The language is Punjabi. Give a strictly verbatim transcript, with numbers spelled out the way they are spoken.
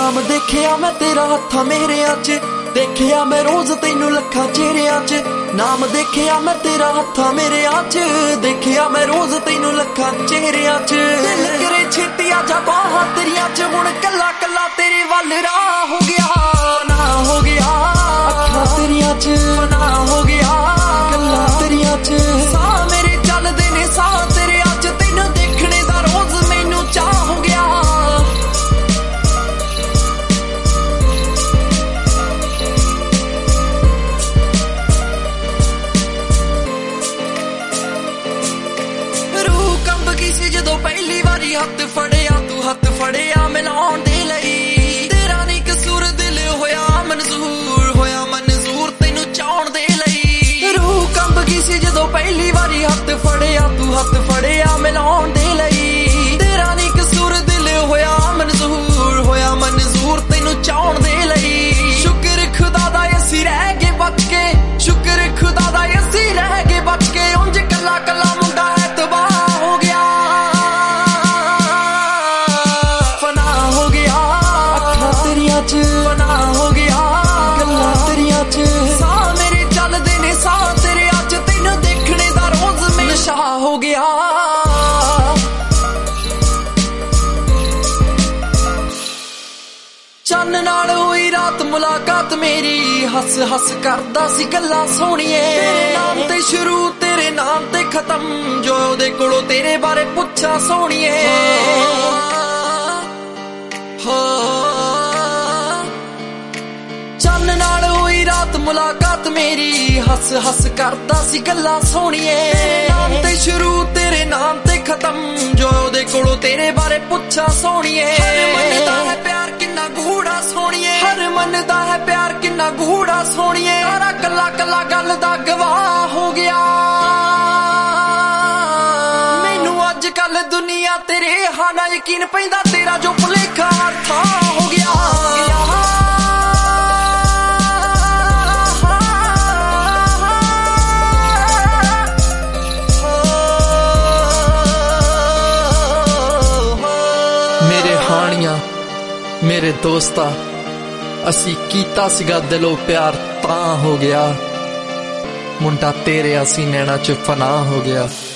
ਨਾਮ ਦੇਖਿਆ ਮੈਂ ਤੇਰਾ ਹੱਥਾਂ ਮੇਰਿਆਂ 'ਚ, ਦੇਖਿਆ ਮੈਂ ਰੋਜ਼ ਤੈਨੂੰ ਲੱਖਾਂ ਚਿਹਰਿਆਂ 'ਚ। ਨਾਮ ਦੇਖਿਆ ਮੈਂ ਤੇਰਾ ਹੱਥਾਂ ਮੇਰਿਆਂ 'ਚ, ਦੇਖਿਆ ਮੈਂ ਰੋਜ਼ ਤੈਨੂੰ ਲੱਖਾਂ ਚਿਹਰਿਆਂ 'ਚ। ਦਿਲ ਕਰੇ ਛੇਤੀ ਆ ਜਾ ਬਾਹਾਂ ਤੇਰੀਆਂ 'ਚ, ਹੁਣ ਕੱਲਾ ਕੱਲਾ ਤੇਰੇ ਵੱਲ ਰਾਹ ਹੋ ਗਿਆ, ਨਾ ਹੋ ਗਿਆ ਅੱਖਾਂ ਤੇਰੀਆਂ 'ਚ, ਨਾ ਹੋ ਗਿਆ ਗੱਲਾਂ ਤੇਰੀਆਂ 'ਚ। ਸਾਹ ਮੇਰੇ ਚੱਲਦੇ ਨੇ ਸਾਹ ਤੇਰੇ 'ਚ, ਤੈਨੂੰ ਦੇਖਣੇ ਦਾ ਰੋਜ਼ ਮੈਨੂੰ ਚਾਹ ਹੋ ਗਿਆ। ਜਦੋਂ ਪਹਿਲੀ ਵਾਰੀ ਹੱਥ ਫੜਿਆ ਤੂੰ, ਹੱਥ ਫੜਿਆ ਮਿਲਾਉਣ ਦੇ ਲਈ, ਤੇਰਾ ਨੀ ਕਸੂਰ ਦਿਲ ਹੋਇਆ ਮਨਜ਼ੂਰ, ਹੋਇਆ ਮਨਜ਼ੂਰ ਤੈਨੂੰ ਚਾਹਣ ਦੇ ਲਈ। ਰੂਹ ਕੰਬ ਗਈ ਸੀ ਜਦੋਂ ਪਹਿਲੀ ਵਾਰੀ ਹੱਥ ਫੜਿਆ ਤੂੰ, ਹੱਥ ਫੜਿਆ ਮਿਲਾਉਣ ਦੇ ਲਈ, ਤੇਰਾ ਨੀ ਕਸੂਰ ਦਿਲ ਹੋਇਆ ਮਨਜ਼ੂਰ, ਹੋਇਆ ਮਨਜ਼ੂਰ ਤੈਨੂੰ ਚਾਹਣ ਦੇ ਲਈ। ਸ਼ੁਕਰ ਖੁਦਾ ਦਾ ਅਸੀਂ ਰਹਿ ਗਏ ਬਚ ਕੇ, ਸ਼ੁਕਰ ਖੁਦਾ ਦਾ ਅਸੀਂ ਰਹਿ ਗਏ ਬਚ ਕੇ, ਉਂਝ ਕੱਲਾ ਕੱਲਾ ਮੁੰਡਾ ਹੈ ਤਬਾਹ ਹੋ ਗਿਆ, ਫਨਾ ਹੋ ਗਿਆ ਗੱਲਾਂ ਤੇਰੀਆਂ 'ਚ। ਸਾਹ ਮੇਰੇ ਚੱਲਦੇ ਨੇ ਸਾਹ ਤੇਰੇ 'ਚ, ਤੈਨੂੰ ਦੇਖਣੇ ਦਾ ਰੋਜ਼ ਮੈਨੂੰ ਨਸ਼ਾ ਹੋ ਗਿਆ। ਚੰਨ ਨਾਲ ਹੋਈ ਰਾਤ ਮੁਲਾਕਾਤ ਮੇਰੀ, ਹੱਸ ਹੱਸ ਕਰਦਾ ਸੀ ਗੱਲਾਂ ਸੋਹਣੀਏ, ਤੇਰੇ ਨਾਮ ਤੇ ਸ਼ੁਰੂ ਤੇਰੇ ਨਾਮ ਤੇ ਖਤਮ, ਜੋ ਉਹਦੇ ਕੋਲੋਂ ਤੇਰੇ ਬਾਰੇ ਪੁੱਛਾਂ ਸੋਹਣੀਏ। ਚੰਨ ਨਾਲ ਹੋਈ ਰਾਤ ਮੁਲਾਕਾਤ ਮੇਰੀ, ਹੱਸ ਹੱਸ ਕਰਦਾ ਸੀ ਗੱਲਾਂ ਸੋਹਣੀਏ, ਤੇਰੇ ਨਾਮ ਤੇ ਸ਼ੁਰੂ ਤੇਰੇ ਨਾਮ ਤੇ ਖਤਮ, ਜੋ ਉਹਦੇ ਕੋਲੋਂ ਤੇਰੇ ਬਾਰੇ ਪੁੱਛਾਂ ਸੋਹਣੀਏ। ਹਰ ਮੰਨਦਾ ਹੈ ਪਿਆਰ ਕਿੰਨਾ ਗੂੜਾ ਸੋਹਣੀਏ, ਹਰ ਮੰਨਦਾ ਹੈ ਪਿਆਰ ਕਿੰਨਾ ਗੂੜਾ ਸੋਹਣੀਏ, ਸਾਰਾ ਕੱਲਾ ਕੱਲਾ ਗੱਲ ਦਾ ਗਵਾਹ ਹੋ ਗਿਆ। ਮੈਨੂੰ ਅੱਜ ਕੱਲ ਦੁਨੀਆ ਤੇਰੇ ਹਾਂ ਨਾ ਯਕੀਨ ਪੈਂਦਾ, ਤੇਰਾ ਜੋ ਭੁਲੇਖਾ ਥਾਂ ਹੋ ਗਿਆ। ਮੇਰੇ ਹਾਣੀਆਂ ਮੇਰੇ ਦੋਸਤਾ, ਅਸੀਂ ਕੀਤਾ ਸੀਗਾ ਦਿਲੋਂ ਪਿਆਰ ਤਾਂ ਹੋ ਗਿਆ, ਮੁੰਡਾ ਤੇਰੇ ਅਸੀਂ ਨੈਣਾ 'ਚ ਫਨਾ ਹੋ ਗਿਆ।